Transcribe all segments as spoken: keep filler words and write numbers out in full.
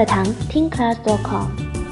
课堂听 class dot com。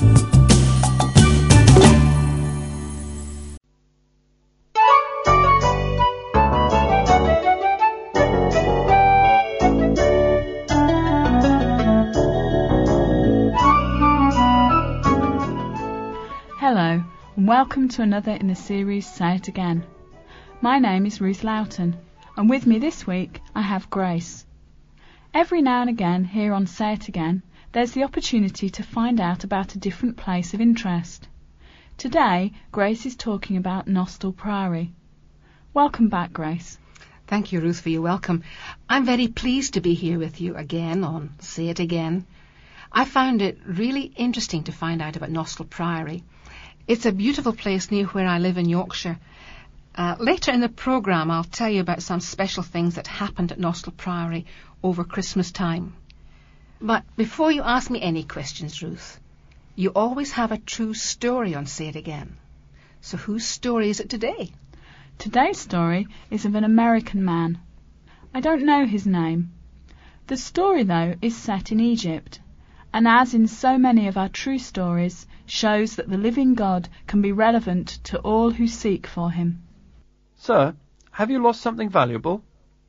Hello, and welcome to another in the series Say It Again. My name is Ruth Loughton, and with me this week I have Grace. Every now and again here on Say It Again, there's the opportunity to find out about a different place of interest. Today, Grace is talking about Nostell Priory. Welcome back, Grace. Thank you, Ruth, for your welcome. I'm very pleased to be here with you again on Say It Again. I found it really interesting to find out about Nostell Priory. It's a beautiful place near where I live in Yorkshire. Uh, later in the programme, I'll tell you about some special things that happened at Nostell Priory over Christmas time. But before you ask me any questions, Ruth, you always have a true story on Say It Again. So whose story is it today? Today's story is of an American man. I don't know his name. The story, though, is set in Egypt, and as in so many of our true stories, shows that the living God can be relevant to all who seek for him. Sir, have you lost something valuable?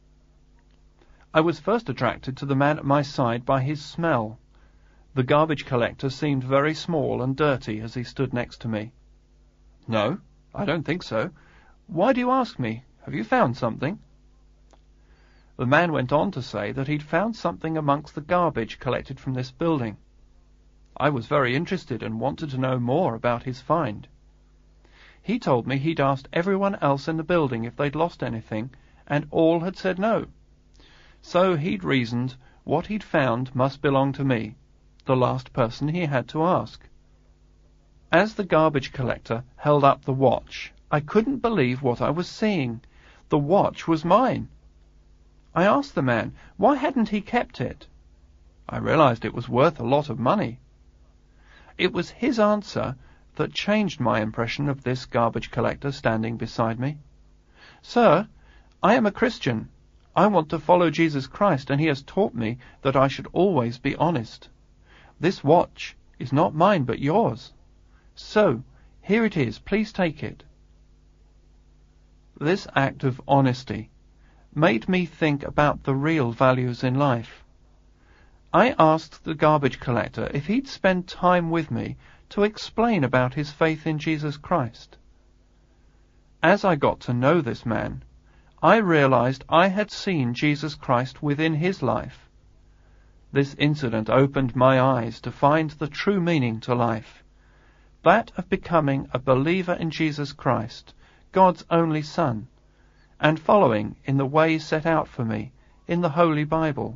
I was first attracted to the man at my side by his smell. The garbage collector seemed very small and dirty as he stood next to me. No, I don't think so. Why do you ask me? Have you found something? The man went on to say that he'd found something amongst the garbage collected from this building. I was very interested and wanted to know more about his find. He told me he'd asked everyone else in the building if they'd lost anything, and all had said no. So he'd reasoned what he'd found must belong to me, the last person he had to ask. As the garbage collector held up the watch, I couldn't believe what I was seeing. The watch was mine. I asked the man why hadn't he kept it. I realized it was worth a lot of money. It was his answer that changed my impression of this garbage collector standing beside me. Sir, I am a Christian. I want to follow Jesus Christ, and he has taught me that I should always be honest. This watch is not mine but yours. So, here it is. Please take it. This act of honesty made me think about the real values in life. I asked the garbage collector if he'd spend time with me to explain about his faith in Jesus Christ. As I got to know this man, I realized I had seen Jesus Christ within his life. This incident opened my eyes to find the true meaning to life, that of becoming a believer in Jesus Christ, God's only Son, and following in the ways set out for me in the Holy Bible.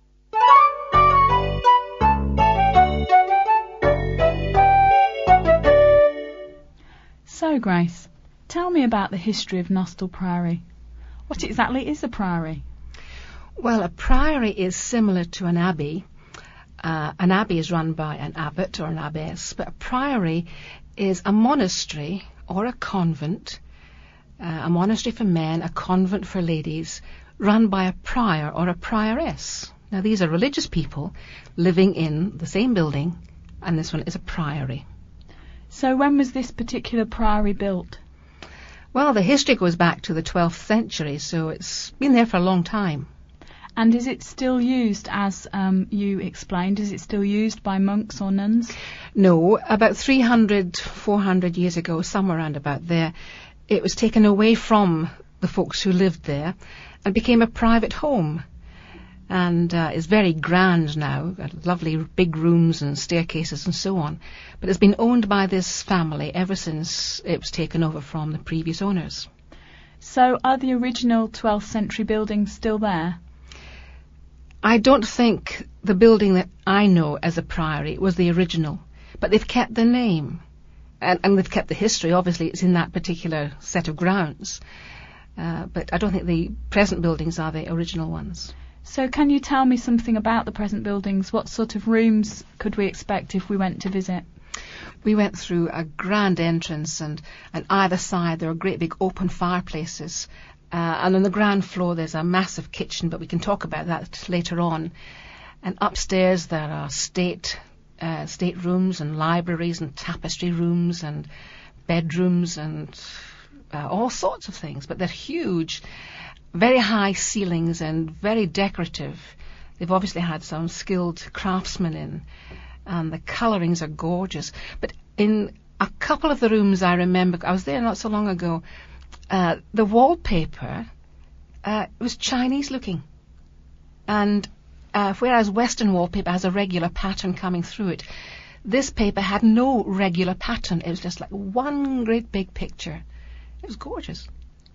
So, Grace, tell me about the history of Nostell Priory. What exactly is a priory? Well, a priory is similar to an abbey. Uh, an abbey is run by an abbot or an abbess, but a priory is a monastery or a convent, uh, a monastery for men, a convent for ladies, run by a prior or a prioress. Now, these are religious people living in the same building, and this one is a priory. So when was this particular priory built? Well, the history goes back to the twelfth century, so it's been there for a long time. And is it still used, as um, you explained, is it still used by monks or nuns? No, about three hundred, four hundred years ago, somewhere around about there, it was taken away from the folks who lived there and became a private home. And uh, is very grand now, got lovely big rooms and staircases and so on. But it's been owned by this family ever since it was taken over from the previous owners. So are the original twelfth century buildings still there? I don't think the building that I know as a priory was the original, but they've kept the name. And, and they've kept the history. Obviously, it's in that particular set of grounds. Uh, but I don't think the present buildings are the original ones. So can you tell me something about the present buildings? What sort of rooms could we expect if we went to visit? We went through a grand entrance, and on either side there are great big open fireplaces. Uh, and on the ground floor there's a massive kitchen, but we can talk about that later on. And upstairs there are state uh, staterooms and libraries and tapestry rooms and bedrooms and uh, all sorts of things. But they're huge, very high ceilings and very decorative. They've obviously had some skilled craftsmen in, and the colourings are gorgeous. But in a couple of the rooms I remember, I was there not so long ago, uh, the wallpaper uh, was Chinese looking. And uh, whereas Western wallpaper has a regular pattern coming through it, this paper had no regular pattern. It was just like one great big picture. It was gorgeous.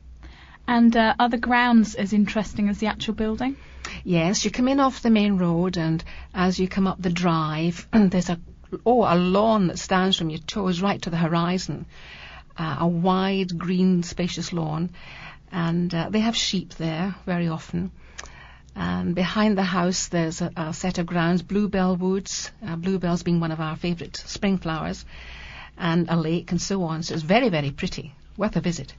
And uh, are the grounds as interesting as the actual building? Yes, you come in off the main road, and as you come up the drive, there's a oh a lawn that stands from your toes right to the horizon, uh, a wide, green, spacious lawn, and uh, they have sheep there very often. And behind the house there's a, a set of grounds, bluebell woods, uh, bluebells being one of our favourite spring flowers, and a lake and so on. So it's very, very pretty, worth a visit.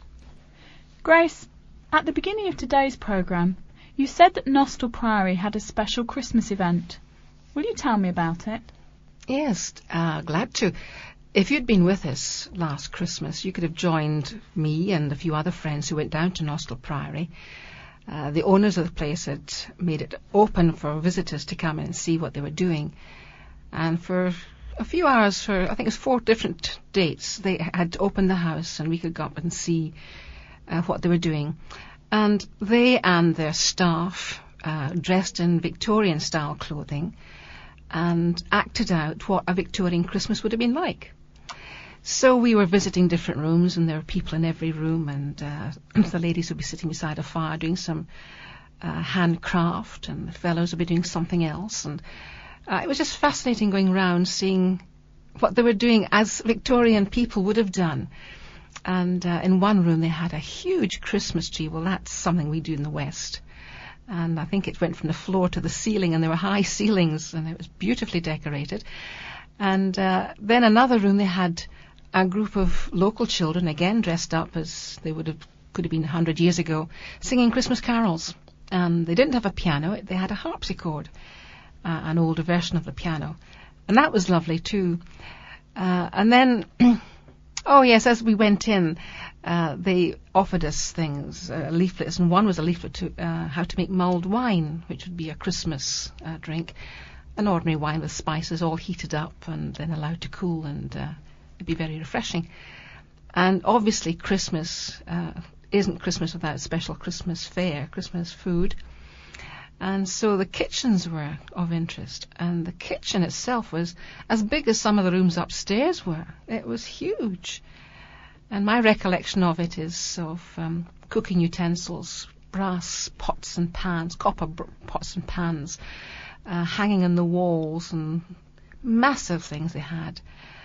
Grace, at the beginning of today's programme, you said that Nostell Priory had a special Christmas event. Will you tell me about it? Yes, uh, glad to. If you'd been with us last Christmas, you could have joined me and a few other friends who went down to Nostell Priory. Uh, the owners of the place had made it open for visitors to come in and see what they were doing. And for a few hours, for I think it was four different dates, they had opened the house and we could go up and see uh, what they were doing. And they and their staff uh, dressed in Victorian-style clothing and acted out what a Victorian Christmas would have been like. So we were visiting different rooms, and there were people in every room, and uh, the ladies would be sitting beside a fire doing some uh, handcraft, and the fellows would be doing something else. And uh, it was just fascinating going round seeing what they were doing as Victorian people would have done. And uh, in one room they had a huge Christmas tree. Well, that's something we do in the West. And I think it went from the floor to the ceiling, and there were high ceilings, and it was beautifully decorated. And uh, then another room they had a group of local children, again dressed up as they would have could have been a hundred years ago, singing Christmas carols. And they didn't have a piano; they had a harpsichord, uh, an older version of the piano, and that was lovely too. Uh, and then. Oh, yes, as we went in, uh, they offered us things, uh, leaflets, and one was a leaflet to uh, how to make mulled wine, which would be a Christmas uh, drink, an ordinary wine with spices all heated up and then allowed to cool, and uh, it'd be very refreshing. And obviously Christmas uh, isn't Christmas without special Christmas fare, Christmas food. And so the kitchens were of interest, and the kitchen itself was as big as some of the rooms upstairs were. It was huge. And my recollection of it is of um, cooking utensils, brass pots and pans, copper br- pots and pans, uh, hanging on the walls, and massive things they had.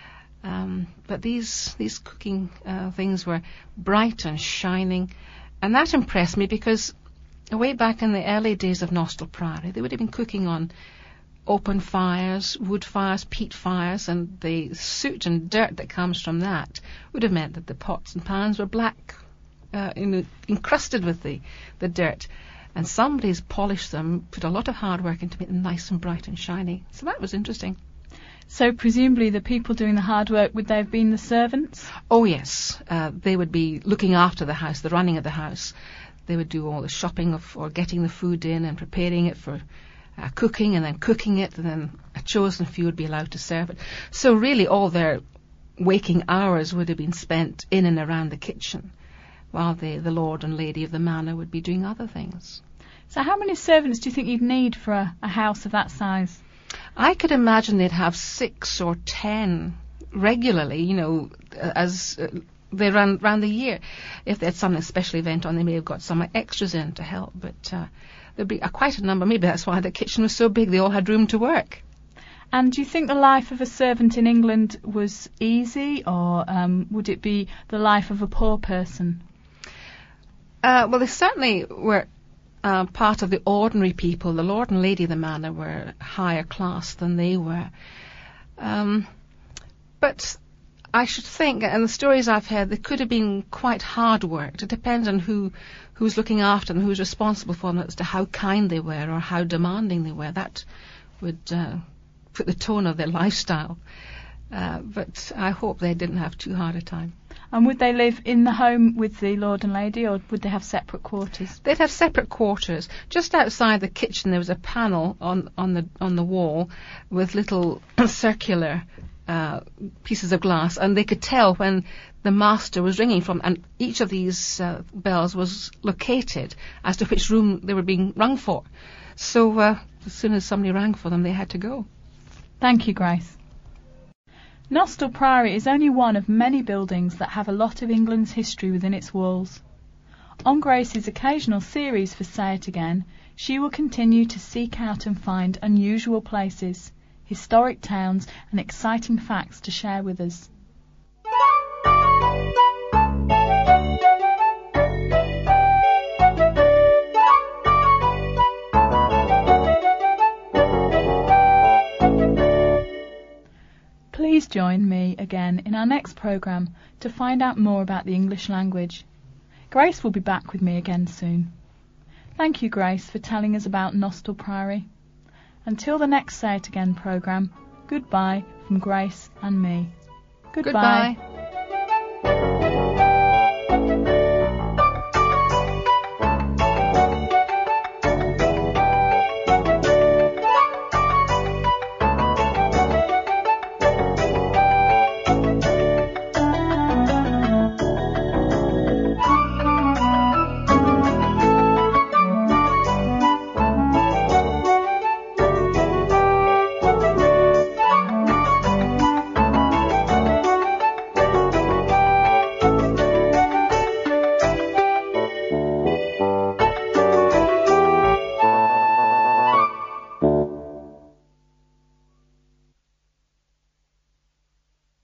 Um, but these these cooking uh, things were bright and shining, and that impressed me because way back in the early days of Nostell Priory, they would have been cooking on open fires, wood fires, peat fires, and the soot and dirt that comes from that would have meant that the pots and pans were black, uh, in, encrusted with the, the dirt. And somebody's polished them, put a lot of hard work into make them nice and bright and shiny. So that was interesting. So presumably the people doing the hard work, would they have been the servants? Oh, yes. Uh, they would be looking after the house, the running of the house. They would do all the shopping of, or getting the food in and preparing it for uh, cooking, and then cooking it, and then a chosen few would be allowed to serve it. So really all their waking hours would have been spent in and around the kitchen, while the, the lord and lady of the manor would be doing other things. So how many servants do you think you'd need for a, a house of that size? I could imagine they'd have six or ten regularly, you know, as... Uh, They ran round the year. If they had some special event on, they may have got some extras in to help. But uh, there'd be uh, quite a number. Maybe that's why the kitchen was so big. They all had room to work. And do you think the life of a servant in England was easy, or um, would it be the life of a poor person? Uh, well, they certainly were uh, part of the ordinary people. The lord and lady of the manor were higher class than they were. Um, but... I should think, and the stories I've heard, they could have been quite hard worked. It depends on who who's looking after them, who's responsible for them, as to how kind they were or how demanding they were. That would uh, put the tone of their lifestyle. Uh, but I hope they didn't have too hard a time. And would they live in the home with the Lord and Lady, or would they have separate quarters? They'd have separate quarters. Just outside the kitchen there was a panel on, on the on the wall with little circular uh, pieces of glass, and they could tell when the master was ringing from, and each of these uh, bells was located as to which room they were being rung for. So uh, as soon as somebody rang for them, they had to go. Thank you, Grace. Nostell Priory is only one of many buildings that have a lot of England's history within its walls. On Grace's occasional series for Say It Again, she will continue to seek out and find unusual places, historic towns and exciting facts to share with us. Please join me again in our next programme to find out more about the English language. Grace will be back with me again soon. Thank you, Grace, for telling us about Nostell Priory. Until the next Say It Again programme, goodbye from Grace and me. Goodbye. Goodbye.